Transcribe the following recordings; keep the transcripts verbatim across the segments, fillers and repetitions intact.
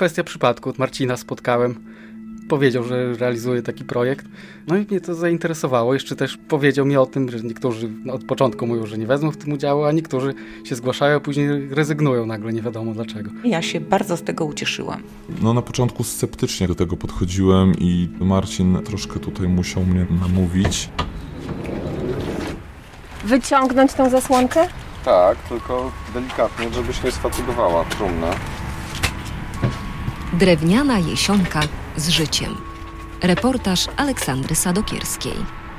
kwestia przypadku. Marcina spotkałem, powiedział, że realizuje taki projekt. No i mnie to zainteresowało. Jeszcze też powiedział mi o tym, że niektórzy od początku mówią, że nie wezmą w tym udziału, a niektórzy się zgłaszają, a później rezygnują nagle, nie wiadomo dlaczego. Ja się bardzo z tego ucieszyłam. No na początku sceptycznie do tego podchodziłem i Marcin troszkę tutaj musiał mnie namówić. Wyciągnąć tą zasłonkę? Tak, tylko delikatnie, żebyś nie sfatygowała trumnę. Drewniana jesionka z życiem. Reportaż Aleksandry Sadokierskiej.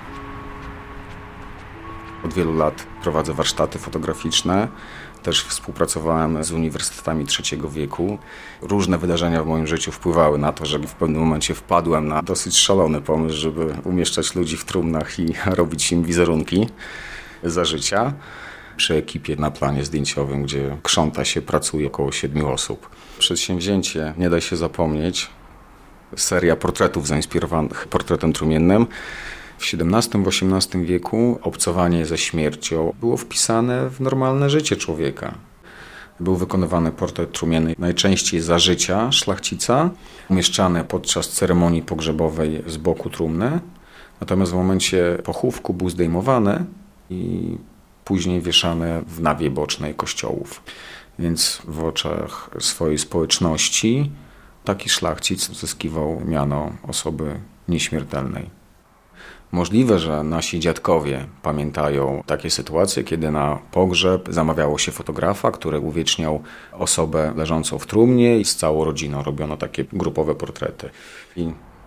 Od wielu lat prowadzę warsztaty fotograficzne. Też współpracowałem z uniwersytetami trzeciego wieku. Różne wydarzenia w moim życiu wpływały na to, że w pewnym momencie wpadłem na dosyć szalony pomysł, żeby umieszczać ludzi w trumnach i robić im wizerunki za życia. Przy ekipie na planie zdjęciowym, gdzie krząta się, pracuje około siedmiu osób. Przedsięwzięcie nie da się zapomnieć. Seria portretów zainspirowanych portretem trumiennym. W siedemnastym, w osiemnastym wieku obcowanie ze śmiercią było wpisane w normalne życie człowieka. Był wykonywany portret trumienny najczęściej za życia szlachcica, umieszczany podczas ceremonii pogrzebowej z boku trumny. Natomiast w momencie pochówku był zdejmowany i później wieszany w nawie bocznej kościołów. Więc w oczach swojej społeczności taki szlachcic uzyskiwał miano osoby nieśmiertelnej. Możliwe, że nasi dziadkowie pamiętają takie sytuacje, kiedy na pogrzeb zamawiało się fotografa, który uwieczniał osobę leżącą w trumnie i z całą rodziną robiono takie grupowe portrety. I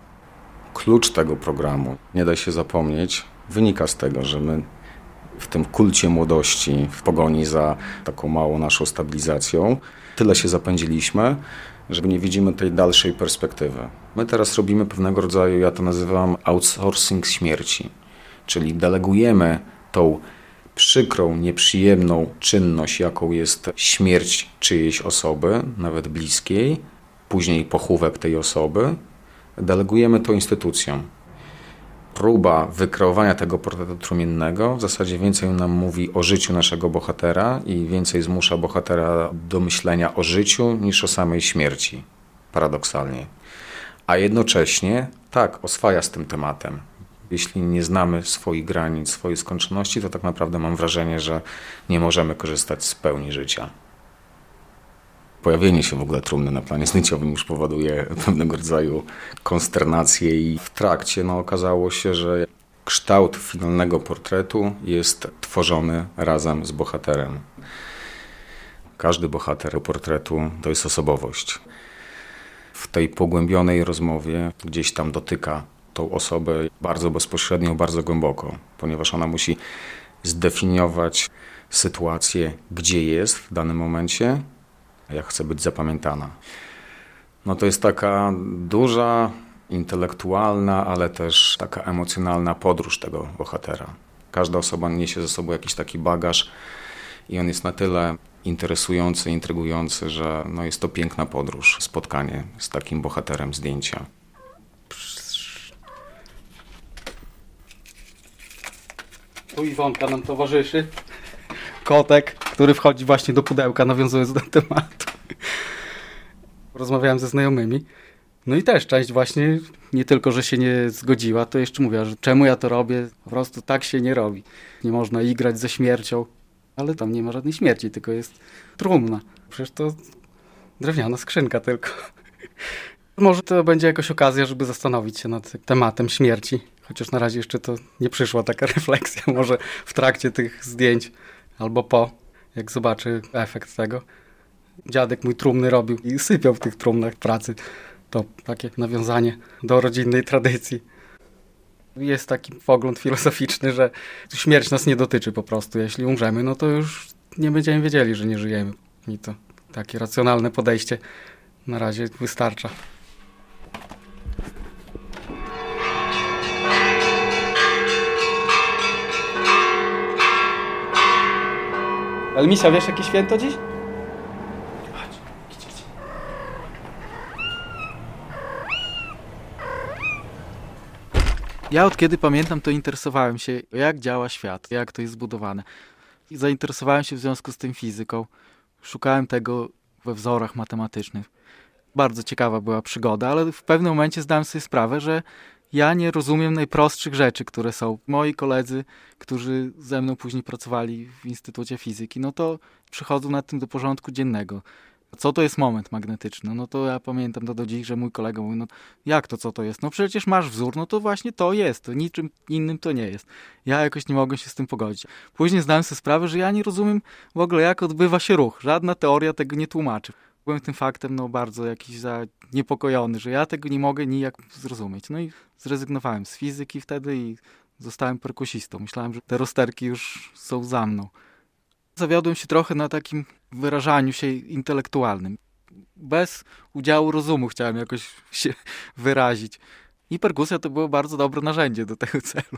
klucz tego programu, nie da się zapomnieć, wynika z tego, że my w tym kulcie młodości, w pogoni za taką małą naszą stabilizacją, tyle się zapędziliśmy, że nie widzimy tej dalszej perspektywy. My teraz robimy pewnego rodzaju, ja to nazywam outsourcing śmierci, czyli delegujemy tą przykrą, nieprzyjemną czynność, jaką jest śmierć czyjejś osoby, nawet bliskiej, później pochówek tej osoby, delegujemy to instytucjom. Próba wykreowania tego portretu trumiennego w zasadzie więcej nam mówi o życiu naszego bohatera i więcej zmusza bohatera do myślenia o życiu niż o samej śmierci, paradoksalnie. A jednocześnie tak, oswaja z tym tematem. Jeśli nie znamy swoich granic, swojej skończoności, to tak naprawdę mam wrażenie, że nie możemy korzystać z pełni życia. Pojawienie się w ogóle trumny na planie zdjęciowym już powoduje pewnego rodzaju konsternację i w trakcie no, okazało się, że kształt finalnego portretu jest tworzony razem z bohaterem. Każdy bohater portretu to jest osobowość. W tej pogłębionej rozmowie gdzieś tam dotyka tą osobę bardzo bezpośrednio, bardzo głęboko, ponieważ ona musi zdefiniować sytuację, gdzie jest w danym momencie, jak chce być zapamiętana. No to jest taka duża, intelektualna, ale też taka emocjonalna podróż tego bohatera. Każda osoba niesie ze sobą jakiś taki bagaż i on jest na tyle interesujący, intrygujący, że no jest to piękna podróż, spotkanie z takim bohaterem zdjęcia. Tu Iwonka nam towarzyszy. Kotek, który wchodzi właśnie do pudełka, nawiązując do tematu. Rozmawiałem ze znajomymi. No i też część właśnie, nie tylko, że się nie zgodziła, to jeszcze mówiła, że czemu ja to robię, po prostu tak się nie robi. Nie można igrać ze śmiercią, ale tam nie ma żadnej śmierci, tylko jest trumna. Przecież to drewniana skrzynka tylko. Może to będzie jakaś okazja, żeby zastanowić się nad tematem śmierci, chociaż na razie jeszcze to nie przyszła taka refleksja, może w trakcie tych zdjęć albo po, jak zobaczy efekt tego. Dziadek mój trumny robił i sypiał w tych trumnach w pracy. To takie nawiązanie do rodzinnej tradycji. Jest taki pogląd filozoficzny, że śmierć nas nie dotyczy po prostu. Jeśli umrzemy, no to już nie będziemy wiedzieli, że nie żyjemy. I to takie racjonalne podejście na razie wystarcza. Ale Misia, wiesz jakie święto dziś? Ja od kiedy pamiętam, to interesowałem się, jak działa świat, jak to jest zbudowane. I zainteresowałem się w związku z tym fizyką. Szukałem tego we wzorach matematycznych. Bardzo ciekawa była przygoda, ale w pewnym momencie zdałem sobie sprawę, że ja nie rozumiem najprostszych rzeczy, które są. Moi koledzy, którzy ze mną później pracowali w Instytucie Fizyki, no to przychodzą nad tym do porządku dziennego. Co to jest moment magnetyczny? No to ja pamiętam to do dziś, że mój kolega mówi, no jak to, co to jest? No przecież masz wzór, no to właśnie to jest, to niczym innym to nie jest. Ja jakoś nie mogłem się z tym pogodzić. Później zdałem sobie sprawę, że ja nie rozumiem w ogóle, jak odbywa się ruch. Żadna teoria tego nie tłumaczy. Byłem tym faktem no bardzo jakiś zaniepokojony, że ja tego nie mogę nijak zrozumieć. No i zrezygnowałem z fizyki wtedy i zostałem perkusistą. Myślałem, że te rozterki już są za mną. Zawiodłem się trochę na takim wyrażaniu się intelektualnym. Bez udziału rozumu chciałem jakoś się wyrazić. I perkusja to było bardzo dobre narzędzie do tego celu.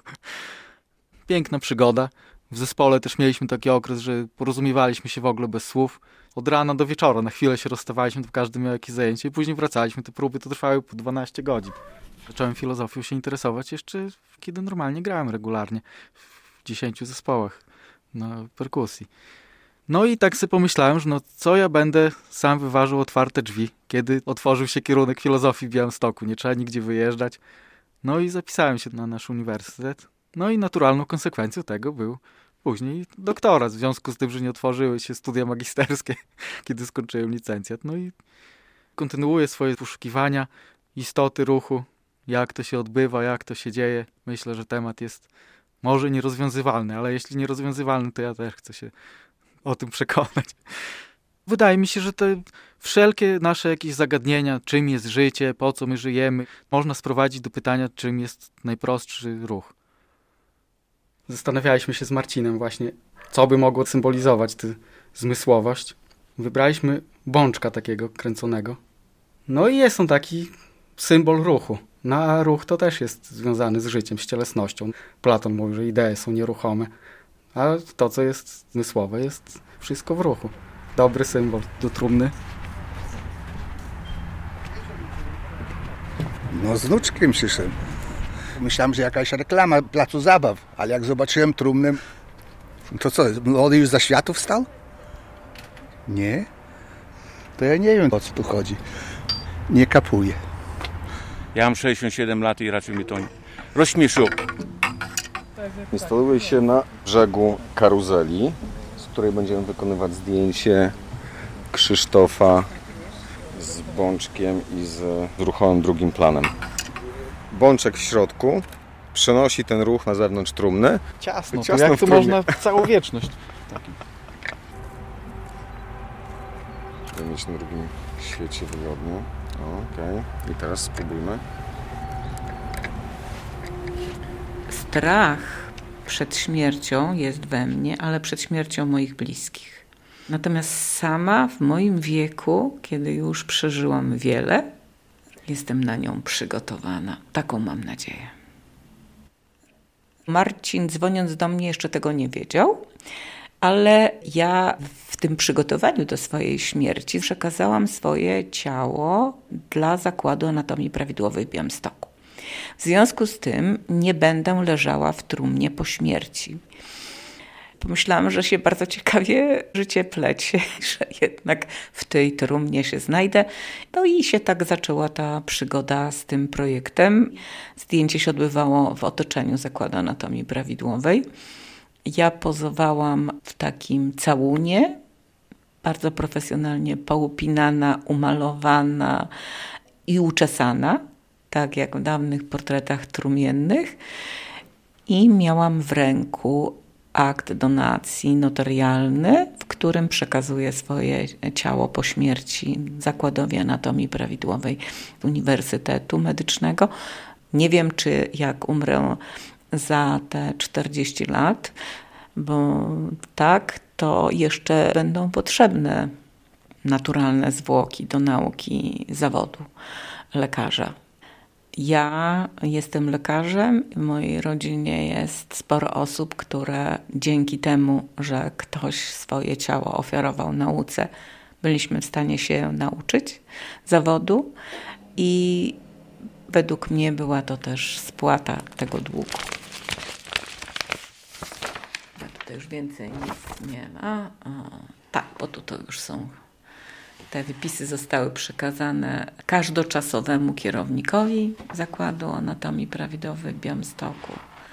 Piękna przygoda. W zespole też mieliśmy taki okres, że porozumiewaliśmy się w ogóle bez słów. Od rana do wieczora. Na chwilę się rozstawaliśmy, to każdy miał jakieś zajęcie i później wracaliśmy. Te próby to trwały po dwanaście godzin. Zacząłem filozofią się interesować jeszcze, kiedy normalnie grałem regularnie w dziesięciu zespołach na perkusji. No i tak sobie pomyślałem, że no co ja będę sam wyważył otwarte drzwi, kiedy otworzył się kierunek filozofii w Białymstoku. Nie trzeba nigdzie wyjeżdżać. No i zapisałem się na nasz uniwersytet. No i naturalną konsekwencją tego był później doktorat, w związku z tym, że nie otworzyły się studia magisterskie, kiedy skończyłem licencjat. No i kontynuuję swoje poszukiwania istoty ruchu, jak to się odbywa, jak to się dzieje. Myślę, że temat jest może nierozwiązywalny, ale jeśli nierozwiązywalny, to ja też chcę się o tym przekonać. Wydaje mi się, że te wszelkie nasze jakieś zagadnienia, czym jest życie, po co my żyjemy, można sprowadzić do pytania, czym jest najprostszy ruch. Zastanawialiśmy się z Marcinem właśnie, co by mogło symbolizować tę zmysłowość. Wybraliśmy bączka takiego kręconego. No i jest on taki symbol ruchu. No a ruch to też jest związany z życiem, z cielesnością. Platon mówi, że idee są nieruchome, a to, co jest zmysłowe, jest wszystko w ruchu. Dobry symbol do trumny. No z wnuczkiem przyszedłem. Myślałem, że jakaś reklama placu zabaw, ale jak zobaczyłem trumnę, to co, młody już za światów stał? Nie? To ja nie wiem, o co tu chodzi. Nie kapuję. Ja mam sześćdziesiąt siedem lat i raczej mi to rozśmieszyło. Instaluję się na brzegu karuzeli, z której będziemy wykonywać zdjęcie Krzysztofa z bączkiem i z ruchowym drugim planem. Bączek w środku przenosi ten ruch na zewnątrz trumny. Ciasno, Ciasno to jak w to trumnie. można całą wieczność. Będziemy mieć na drugim świecie wygodnie. Okej, okay. I teraz spróbujmy. Strach przed śmiercią jest we mnie, ale przed śmiercią moich bliskich. Natomiast sama w moim wieku, kiedy już przeżyłam wiele, jestem na nią przygotowana. Taką mam nadzieję. Marcin, dzwoniąc do mnie, jeszcze tego nie wiedział, ale ja w tym przygotowaniu do swojej śmierci przekazałam swoje ciało dla Zakładu Anatomii Prawidłowej w Białymstoku. W związku z tym nie będę leżała w trumnie po śmierci. Pomyślałam, że się bardzo ciekawie życie plecie, że jednak w tej trumnie się znajdę. No i się tak zaczęła ta przygoda z tym projektem. Zdjęcie się odbywało w otoczeniu Zakładu Anatomii Prawidłowej. Ja pozowałam w takim całunie, bardzo profesjonalnie poupinana, umalowana i uczesana, tak jak w dawnych portretach trumiennych. I miałam w ręku akt donacji notarialny, w którym przekazuję swoje ciało po śmierci Zakładowi Anatomii Prawidłowej Uniwersytetu Medycznego. Nie wiem, czy jak umrę za te czterdzieści lat, bo tak, to jeszcze będą potrzebne naturalne zwłoki do nauki zawodu lekarza. Ja jestem lekarzem, w mojej rodzinie jest sporo osób, które dzięki temu, że ktoś swoje ciało ofiarował nauce, byliśmy w stanie się nauczyć zawodu i według mnie była to też spłata tego długu. A tutaj już więcej nic nie ma. O, tak, bo tu to już są Te wypisy zostały przekazane każdoczasowemu kierownikowi Zakładu Anatomii Prawidłowej w Białymstoku.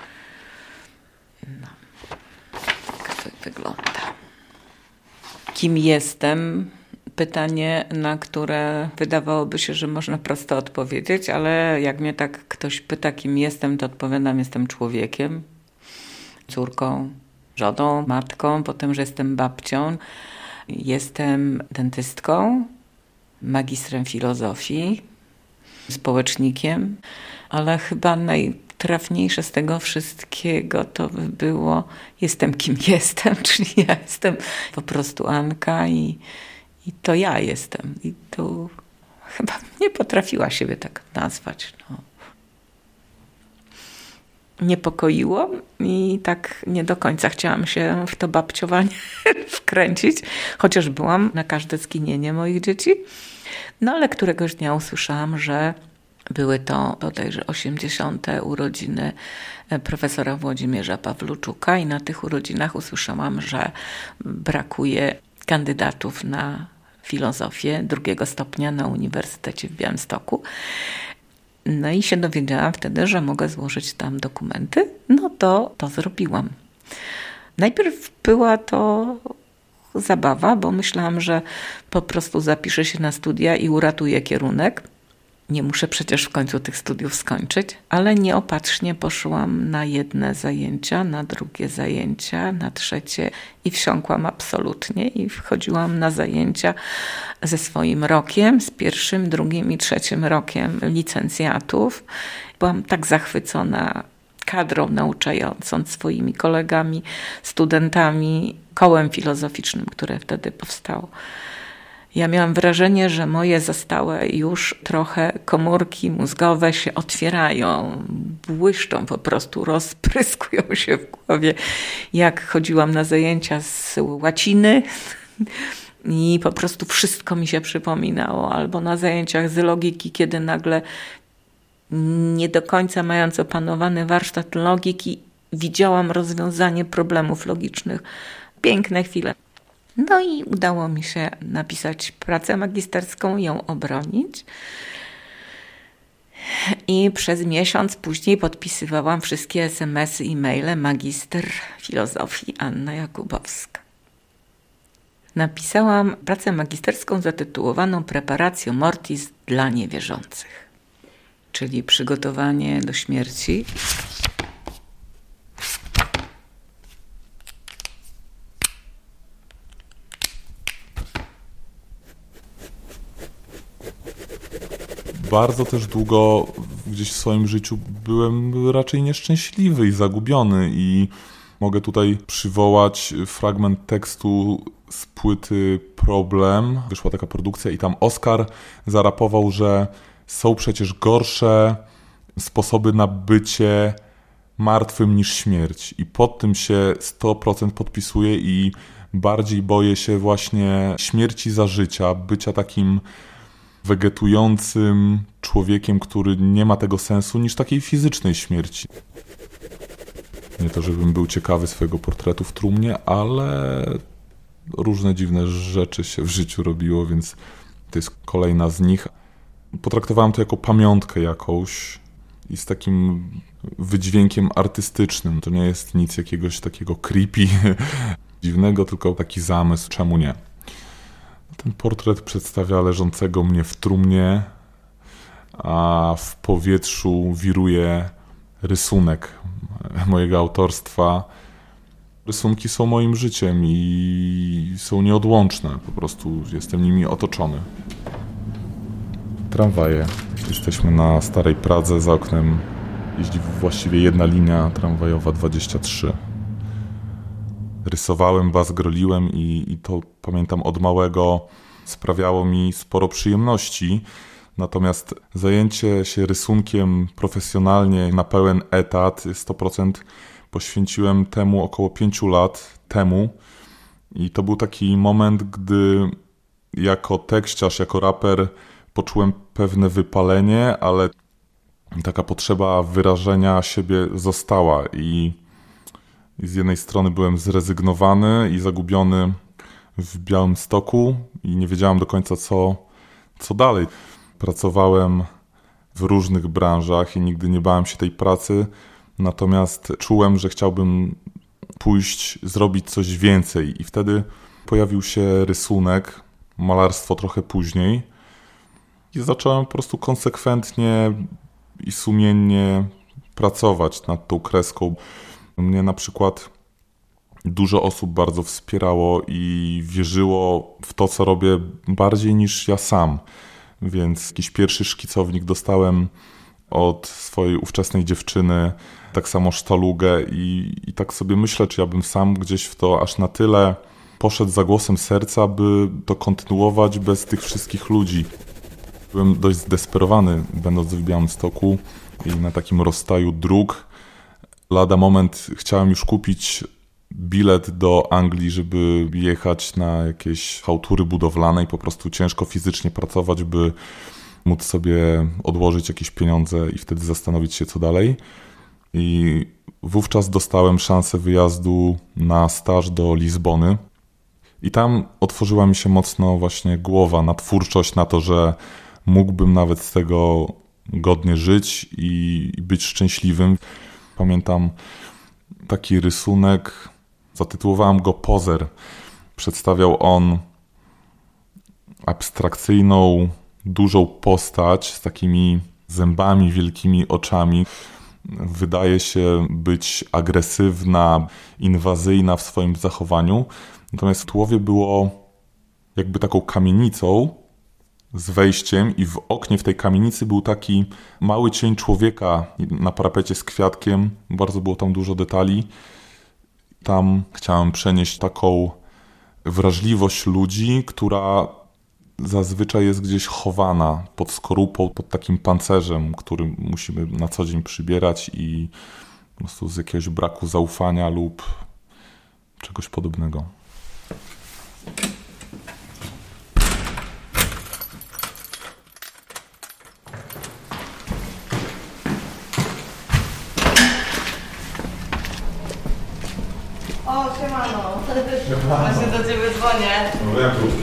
No, tak to wygląda. Kim jestem? Pytanie, na które wydawałoby się, że można prosto odpowiedzieć, ale jak mnie tak ktoś pyta, kim jestem, to odpowiadam, jestem człowiekiem, córką, żoną, matką, potem, że jestem babcią. Jestem dentystką, magistrem filozofii, społecznikiem, ale chyba najtrafniejsze z tego wszystkiego to by było jestem kim jestem, czyli ja jestem po prostu Anka i, i to ja jestem. I tu chyba nie potrafiła siebie tak nazwać. No. Niepokoiło i tak nie do końca chciałam się w to babciowanie wkręcić, chociaż byłam na każde skinienie moich dzieci. No ale któregoś dnia usłyszałam, że były to bodajże osiemdziesiąte urodziny profesora Włodzimierza Pawluczuka i na tych urodzinach usłyszałam, że brakuje kandydatów na filozofię drugiego stopnia na Uniwersytecie w Białymstoku. No i się dowiedziałam wtedy, że mogę złożyć tam dokumenty. No to to zrobiłam. Najpierw była to zabawa, bo myślałam, że po prostu zapiszę się na studia i uratuję kierunek. Nie muszę przecież w końcu tych studiów skończyć, ale nieopatrznie poszłam na jedne zajęcia, na drugie zajęcia, na trzecie i wsiąkłam absolutnie i wchodziłam na zajęcia ze swoim rokiem, z pierwszym, drugim i trzecim rokiem licencjatów. Byłam tak zachwycona kadrą nauczającą, swoimi kolegami, studentami, kołem filozoficznym, które wtedy powstało. Ja miałam wrażenie, że moje zastałe już trochę komórki mózgowe się otwierają, błyszczą po prostu, rozpryskują się w głowie. Jak chodziłam na zajęcia z łaciny i po prostu wszystko mi się przypominało. Albo na zajęciach z logiki, kiedy nagle nie do końca mając opanowany warsztat logiki, widziałam rozwiązanie problemów logicznych. Piękne chwile. No i udało mi się napisać pracę magisterską, ją obronić. I przez miesiąc później podpisywałam wszystkie es em esy i maile magister filozofii Anna Jakubowska. Napisałam pracę magisterską zatytułowaną Preparatio Mortis dla niewierzących, czyli przygotowanie do śmierci. Bardzo też długo gdzieś w swoim życiu byłem raczej nieszczęśliwy i zagubiony i mogę tutaj przywołać fragment tekstu z płyty Problem. Wyszła taka produkcja i tam Oskar zarapował, że są przecież gorsze sposoby na bycie martwym niż śmierć. I pod tym się sto procent podpisuję i bardziej boję się właśnie śmierci za życia, bycia takim wegetującym człowiekiem, który nie ma tego sensu, niż takiej fizycznej śmierci. Nie to, żebym był ciekawy swojego portretu w trumnie, ale różne dziwne rzeczy się w życiu robiło, więc to jest kolejna z nich. Potraktowałem to jako pamiątkę jakąś i z takim wydźwiękiem artystycznym. To nie jest nic jakiegoś takiego creepy, dziwnego, tylko taki zamysł, czemu nie. Ten portret przedstawia leżącego mnie w trumnie, a w powietrzu wiruje rysunek mojego autorstwa. Rysunki są moim życiem i są nieodłączne, po prostu jestem nimi otoczony. Tramwaje. Jesteśmy na Starej Pradze, za oknem jeździ właściwie jedna linia tramwajowa dwadzieścia trzy. Rysowałem, bazgroliłem i, i to pamiętam od małego sprawiało mi sporo przyjemności. Natomiast zajęcie się rysunkiem profesjonalnie na pełen etat, sto procent poświęciłem temu około pięciu lat temu. I to był taki moment, gdy jako tekściarz, jako raper poczułem pewne wypalenie, ale taka potrzeba wyrażenia siebie została i I z jednej strony byłem zrezygnowany i zagubiony w Białymstoku i nie wiedziałem do końca, co, co dalej. Pracowałem w różnych branżach i nigdy nie bałem się tej pracy, natomiast czułem, że chciałbym pójść, zrobić coś więcej i wtedy pojawił się rysunek, malarstwo trochę później i zacząłem po prostu konsekwentnie i sumiennie pracować nad tą kreską. Mnie na przykład dużo osób bardzo wspierało i wierzyło w to, co robię bardziej niż ja sam. Więc jakiś pierwszy szkicownik dostałem od swojej ówczesnej dziewczyny, tak samo sztalugę i, i tak sobie myślę, czy ja bym sam gdzieś w to aż na tyle poszedł za głosem serca, by to kontynuować bez tych wszystkich ludzi. Byłem dość zdesperowany, będąc w Białymstoku i na takim rozstaju dróg. Lada moment chciałem już kupić bilet do Anglii, żeby jechać na jakieś chałtury budowlane i po prostu ciężko fizycznie pracować, by móc sobie odłożyć jakieś pieniądze i wtedy zastanowić się, co dalej. I wówczas dostałem szansę wyjazdu na staż do Lizbony. I tam otworzyła mi się mocno właśnie głowa na twórczość, na to, że mógłbym nawet z tego godnie żyć i być szczęśliwym. Pamiętam taki rysunek, zatytułowałem go Pozer. Przedstawiał on abstrakcyjną, dużą postać z takimi zębami, wielkimi oczami. Wydaje się być agresywna, inwazyjna w swoim zachowaniu. Natomiast w tułowie było jakby taką kamienicą z wejściem i w oknie w tej kamienicy był taki mały cień człowieka na parapecie z kwiatkiem. Bardzo było tam dużo detali. Tam chciałem przenieść taką wrażliwość ludzi, która zazwyczaj jest gdzieś chowana pod skorupą, pod takim pancerzem, który musimy na co dzień przybierać i po prostu z jakiegoś braku zaufania lub czegoś podobnego. O, siemano. Właśnie do ciebie dzwonię. No jak to?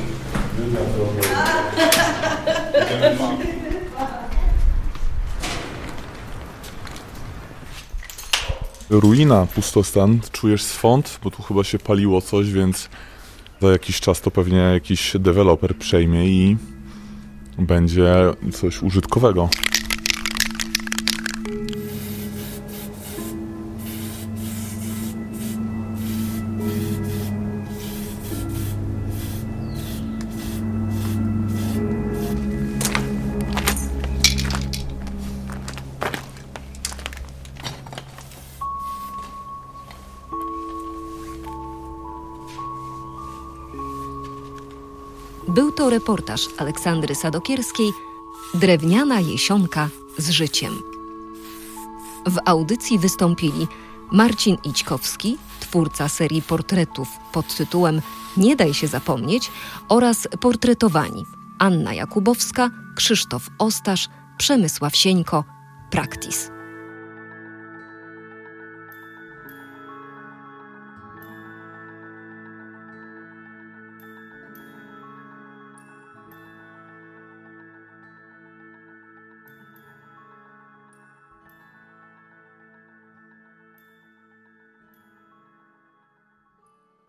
Ruina, pustostan. Czujesz swąd? Bo tu chyba się paliło coś, więc za jakiś czas to pewnie jakiś deweloper przejmie i będzie coś użytkowego. Był to reportaż Aleksandry Sadokierskiej Drewniana jesionka z życiem. W audycji wystąpili Marcin Ićkowski, twórca serii portretów pod tytułem Nie daj się zapomnieć oraz portretowani Anna Jakubowska, Krzysztof Ostasz, Przemysław Sieńko, Practice.